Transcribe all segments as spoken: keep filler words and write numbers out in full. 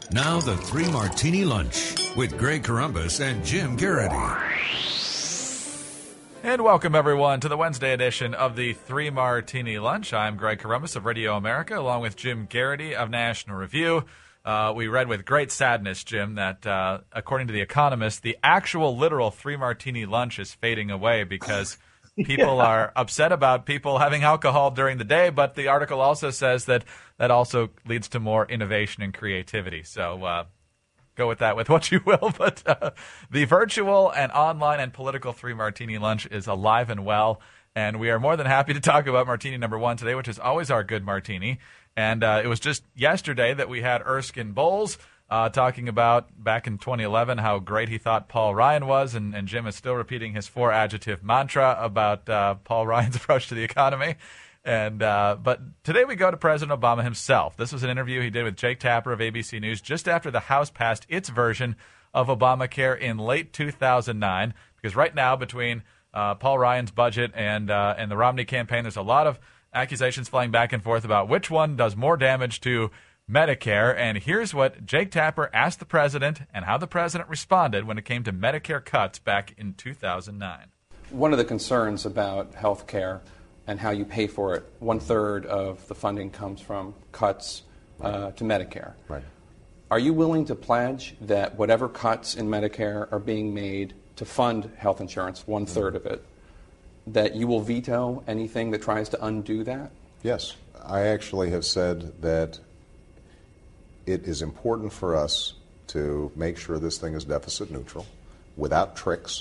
Now the Three Martini Lunch with Greg Corombos and Jim Garrity. And welcome, everyone, to the Wednesday edition of the Three Martini Lunch. I'm Greg Corombos of Radio America, along with Jim Garrity of National Review. Uh, we read with great sadness, Jim, that uh, according to The Economist, the actual literal Three Martini Lunch is fading away because people yeah. are upset about people having alcohol during the day, but the article also says that that also leads to more innovation and creativity. So uh, go with that with what you will. But uh, the virtual and online and political Three Martini Lunch is alive and well, and we are more than happy to talk about Martini number one today, which is always our good martini. And uh, it was just yesterday that we had Erskine Bowles Uh, talking about back in twenty eleven how great he thought Paul Ryan was, and, and Jim is still repeating his four-adjective mantra about uh, Paul Ryan's approach to the economy. And uh, but today we go to President Obama himself. This was an interview he did with Jake Tapper of A B C News just after the House passed its version of Obamacare in late two thousand nine, because right now between uh, Paul Ryan's budget and uh, and the Romney campaign, there's a lot of accusations flying back and forth about which one does more damage to Medicare, and here's what Jake Tapper asked the president and how the president responded when it came to Medicare cuts back in two thousand nine. One of the concerns about health care and how you pay for it, one-third of the funding comes from cuts uh, to Medicare. Right. Are you willing to pledge that whatever cuts in Medicare are being made to fund health insurance, one-third mm-hmm. of it, that you will veto anything that tries to undo that? Yes. I actually have said that it is important for us to make sure this thing is deficit neutral without tricks.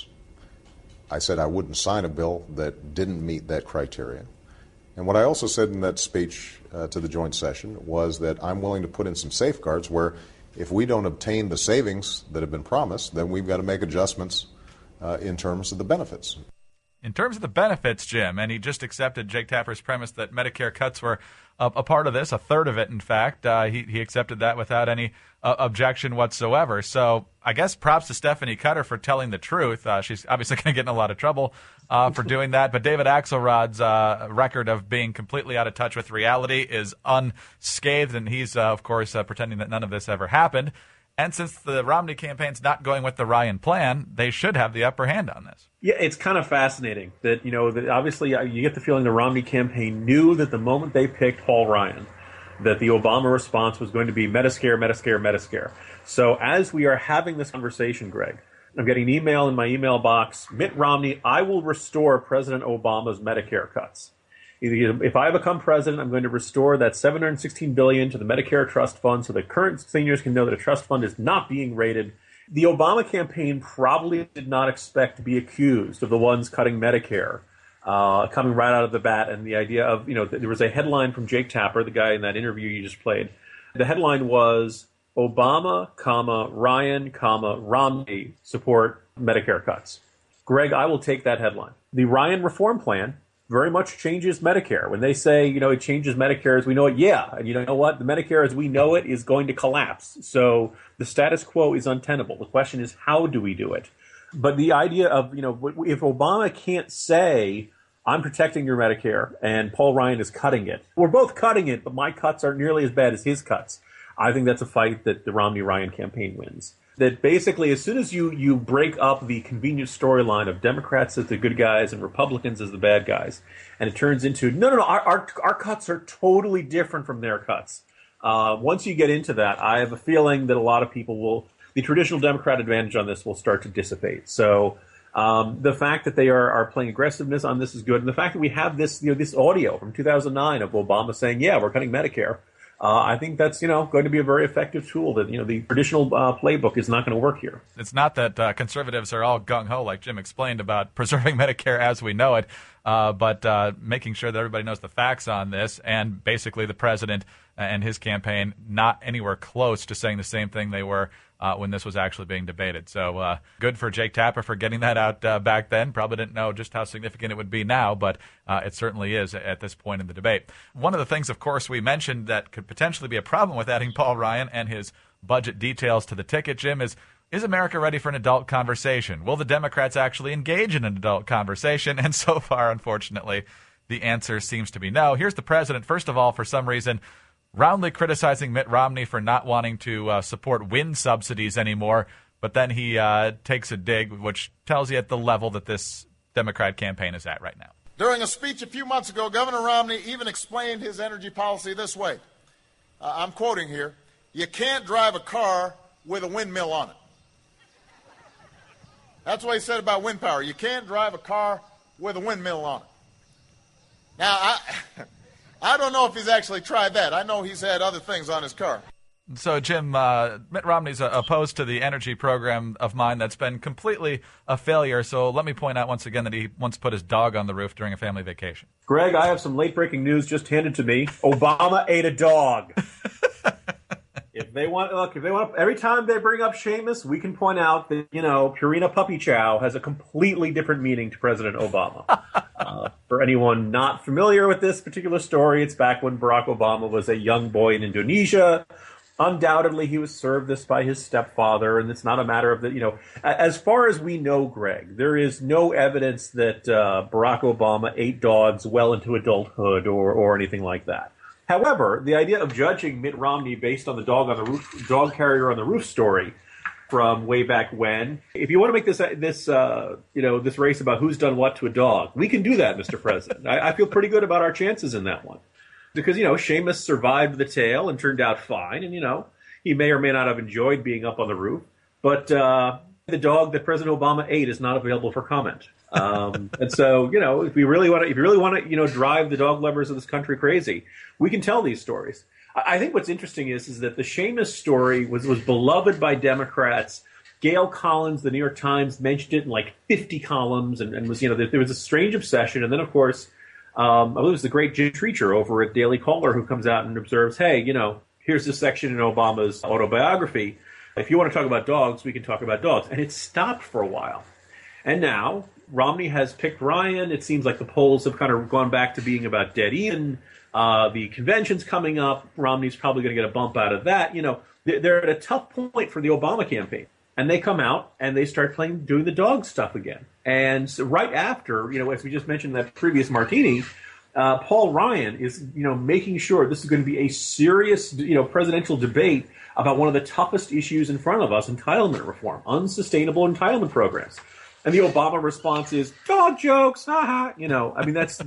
I said I wouldn't sign a bill that didn't meet that criteria. And what I also said in that speech uh, to the joint session was that I'm willing to put in some safeguards where if we don't obtain the savings that have been promised, then we've got to make adjustments uh, in terms of the benefits. In terms of the benefits, Jim, and he just accepted Jake Tapper's premise that Medicare cuts were a, a part of this, a third of it, in fact. Uh, he, he accepted that without any uh, objection whatsoever. So I guess props to Stephanie Cutter for telling the truth. Uh, she's obviously going to get in a lot of trouble uh, for doing that. But David Axelrod's uh, record of being completely out of touch with reality is unscathed, and he's, uh, of course, uh, pretending that none of this ever happened. And since the Romney campaign's not going with the Ryan plan, they should have the upper hand on this. Yeah, it's kind of fascinating that, you know, that obviously you get the feeling the Romney campaign knew that the moment they picked Paul Ryan, that the Obama response was going to be Medicare, Medicare, Medicare. So as we are having this conversation, Greg, I'm getting an email in my email box, Mitt Romney, I will restore President Obama's Medicare cuts. If I become president, I'm going to restore that seven hundred sixteen billion dollars to the Medicare trust fund so that current seniors can know that a trust fund is not being raided. The Obama campaign probably did not expect to be accused of the ones cutting Medicare, uh, coming right out of the bat. And the idea of, you know, there was a headline from Jake Tapper, the guy in that interview you just played. The headline was Obama, comma, Ryan, comma, Romney support Medicare cuts. Greg, I will take that headline. The Ryan reform plan very much changes Medicare. When they say, you know, it changes Medicare as we know it, yeah. And you know what? The Medicare as we know it is going to collapse. So the status quo is untenable. The question is, how do we do it? But the idea of, you know, if Obama can't say, I'm protecting your Medicare and Paul Ryan is cutting it, we're both cutting it, but my cuts aren't nearly as bad as his cuts. I think that's a fight that the Romney-Ryan campaign wins. That basically, as soon as you, you break up the convenient storyline of Democrats as the good guys and Republicans as the bad guys, and it turns into, no, no, no, our, our, our cuts are totally different from their cuts. Uh, once you get into that, I have a feeling that a lot of people will, the traditional Democrat advantage on this will start to dissipate. So um, the fact that they are, are playing aggressiveness on this is good. And the fact that we have this, you know, this audio from two thousand nine of Obama saying, yeah, we're cutting Medicare. Uh, I think that's, you know, going to be a very effective tool that, you know, the traditional uh, playbook is not going to work here. It's not that uh, conservatives are all gung-ho, like Jim explained, about preserving Medicare as we know it, uh, but uh, making sure that everybody knows the facts on this, and basically the president and his campaign not anywhere close to saying the same thing they were uh, when this was actually being debated. So uh, good for Jake Tapper for getting that out uh, back then. Probably didn't know just how significant it would be now, but uh, it certainly is at this point in the debate. One of the things, of course, we mentioned that could potentially be a problem with adding Paul Ryan and his budget details to the ticket, Jim, is Is America ready for an adult conversation? Will the Democrats actually engage in an adult conversation? And so far, unfortunately, the answer seems to be no. Here's the president, first of all, for some reason, roundly criticizing Mitt Romney for not wanting to uh, support wind subsidies anymore. But then he uh, takes a dig, which tells you at the level that this Democrat campaign is at right now. During a speech a few months ago, Governor Romney even explained his energy policy this way. Uh, I'm quoting here. You can't drive a car with a windmill on it. That's what he said about wind power. You can't drive a car with a windmill on it. Now, I, I don't know if he's actually tried that. I know he's had other things on his car. So, Jim, uh, Mitt Romney's uh, opposed to the energy program of mine that's been completely a failure. So let me point out once again that he once put his dog on the roof during a family vacation. Greg, I have some late-breaking news just handed to me. Obama ate a dog. If they want, look, if they want, every time they bring up Seamus, we can point out that, you know, Purina Puppy Chow has a completely different meaning to President Obama. uh, for anyone not familiar with this particular story, it's back when Barack Obama was a young boy in Indonesia. Undoubtedly, he was served this by his stepfather, and it's not a matter of that, you know, as far as we know, Greg, there is no evidence that uh, Barack Obama ate dogs well into adulthood or, or anything like that. However, the idea of judging Mitt Romney based on the dog on the roof, dog carrier on the roof story from way back when, if you want to make this, this, uh, you know, this race about who's done what to a dog, we can do that, Mister President. I, I feel pretty good about our chances in that one. Because, you know, Seamus survived the tail and turned out fine. And, you know, he may or may not have enjoyed being up on the roof. But uh, the dog that President Obama ate is not available for comment. Um, and so, you know, if we really want to, if you really want to, you know, drive the dog lovers of this country crazy, we can tell these stories. I, I think what's interesting is, is that the Seamus story was, was beloved by Democrats. Gail Collins, the New York Times, mentioned it in like fifty columns and, and was, you know, there, there was a strange obsession. And then, of course, Um, I believe it was the great Jim Treacher over at Daily Caller who comes out and observes, hey, you know, here's this section in Obama's autobiography. If you want to talk about dogs, we can talk about dogs. And it stopped for a while. And now Romney has picked Ryan. It seems like the polls have kind of gone back to being about dead even. Uh, the convention's coming up. Romney's probably going to get a bump out of that. You know, they're at a tough point for the Obama campaign. And they come out and they start playing, doing the dog stuff again. And so right after, you know, as we just mentioned in that previous martini, uh, Paul Ryan is, you know, making sure this is going to be a serious, you know, presidential debate about one of the toughest issues in front of us, entitlement reform, unsustainable entitlement programs. And the Obama response is dog jokes, haha. You know, I mean, that's,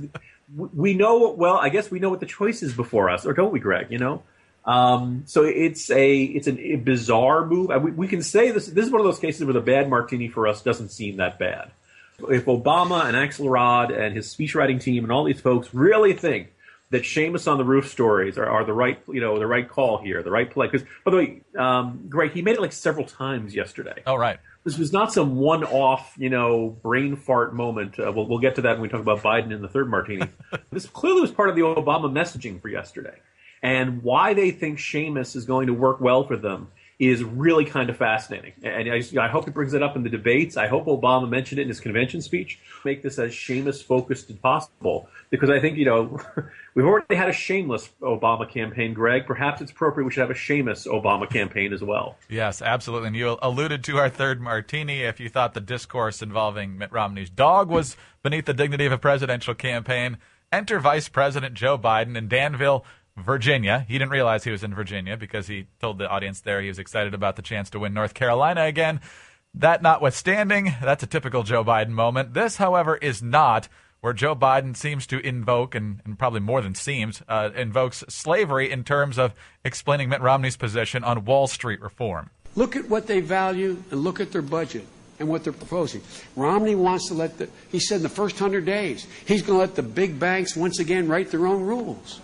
we know, well, I guess we know what the choice is before us, or don't we, Greg, you know? Um, so it's a it's an, a bizarre move. We, we can say this. This is one of those cases where the bad martini for us doesn't seem that bad. If Obama and Axelrod and his speechwriting team and all these folks really think that Seamus on the roof stories are, are the right, you know, the right call here, the right play. Because, by the way, um, Greg, he made it like several times yesterday. Oh, right. This was not some one-off, you know, brain fart moment. Uh, we'll, we'll get to that when we talk about Biden in the third martini. This clearly was part of the Obama messaging for yesterday. And why they think Seamus is going to work well for them is really kind of fascinating. And I, just, I hope he brings it up in the debates. I hope Obama mentioned it in his convention speech. Make this as Seamus-focused as possible. Because I think, you know, we've already had a shameless Obama campaign, Greg. Perhaps it's appropriate we should have a Seamus Obama campaign as well. Yes, absolutely. And you alluded to our third martini. If you thought the discourse involving Mitt Romney's dog was beneath the dignity of a presidential campaign, enter Vice President Joe Biden in Danville, Virginia. He didn't realize he was in Virginia because he told the audience there he was excited about the chance to win North Carolina again. That notwithstanding, that's a typical Joe Biden moment. This, however, is not, where Joe Biden seems to invoke, and, and probably more than seems, uh, invokes slavery in terms of explaining Mitt Romney's position on Wall Street reform. Look at what they value and look at their budget and what they're proposing. Romney wants to let the, he said in the first hundred days, he's going to let the big banks once again write their own rules.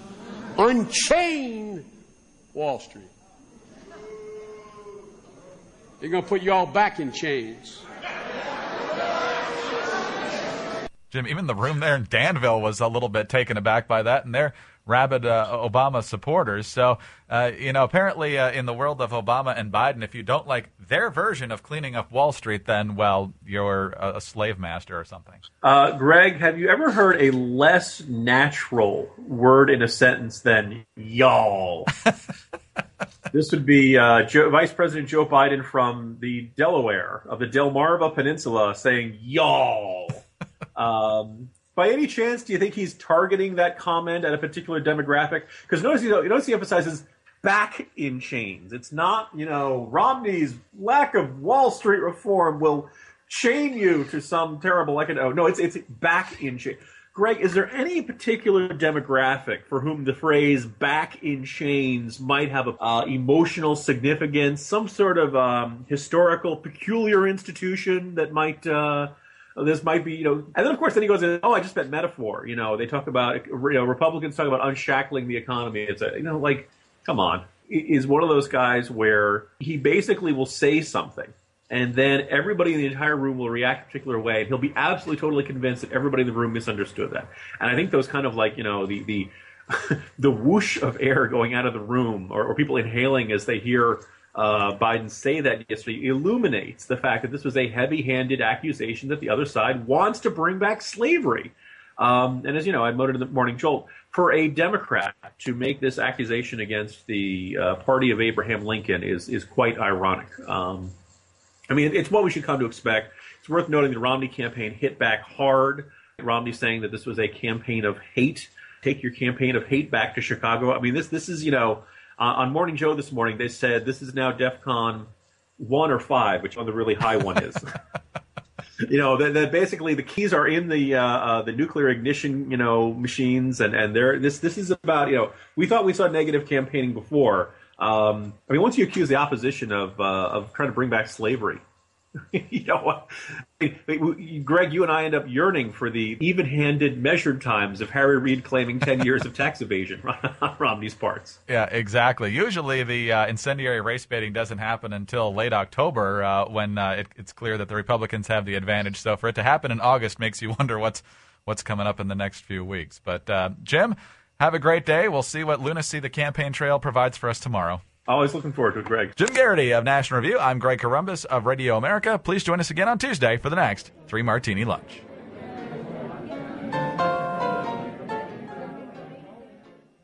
Unchain Wall Street. They're going to put you all back in chains. Jim, even the room there in Danville was a little bit taken aback by that, and they're rabid uh, Obama supporters. So, uh, you know, apparently uh, in the world of Obama and Biden, if you don't like their version of cleaning up Wall Street, then, well, you're a, a slave master or something. Uh, Greg, have you ever heard a less natural word in a sentence than y'all? This would be uh, Joe, Vice President Joe Biden from the Delaware, of the Delmarva Peninsula, saying y'all. um by any chance, do you think he's targeting that comment at a particular demographic? Because notice, you know, you notice he emphasizes back in chains. It's not, you know, Romney's lack of Wall Street reform will chain you to some terrible economic. No, it's it's back in chains. Greg, is there any particular demographic for whom the phrase back in chains might have a uh, emotional significance, some sort of um, historical, peculiar institution that might, uh, this might be, you know, and then of course then he goes, oh, I just meant metaphor. You know, they talk about, you know, Republicans talk about unshackling the economy. It's a, you know, like, come on. Is one of those guys where he basically will say something, and then everybody in the entire room will react a particular way, and he'll be absolutely totally convinced that everybody in the room misunderstood that. And I think those kind of like, you know, the the the whoosh of air going out of the room, or, or people inhaling as they hear uh, Biden say that yesterday, illuminates the fact that this was a heavy-handed accusation that the other side wants to bring back slavery. Um, and as you know, I noted in the Morning Jolt, for a Democrat to make this accusation against the uh, party of Abraham Lincoln is is quite ironic. Um, I mean, it's what we should come to expect. It's worth noting the Romney campaign hit back hard. Romney saying that this was a campaign of hate. Take your campaign of hate back to Chicago. I mean, this this is, you know, uh, on Morning Joe this morning, they said this is now DEFCON one or five, which one the really high one is. You know, that, that basically the keys are in the uh, uh, the nuclear ignition, you know, machines, and and they're, this this is about, you know, we thought we saw negative campaigning before. Um, I mean, once you accuse the opposition of uh, of trying to bring back slavery, you know, I mean, Greg, you and I end up yearning for the even-handed, measured times of Harry Reid claiming ten years of tax evasion on Romney's parts. Yeah, exactly. Usually the uh, incendiary race baiting doesn't happen until late October uh, when uh, it, it's clear that the Republicans have the advantage. So for it to happen in August makes you wonder what's what's coming up in the next few weeks. But, uh, Jim, have a great day. We'll see what lunacy the campaign trail provides for us tomorrow. Always looking forward to it, Greg. Jim Garrity of National Review. I'm Greg Corombos of Radio America. Please join us again on Tuesday for the next Three Martini Lunch.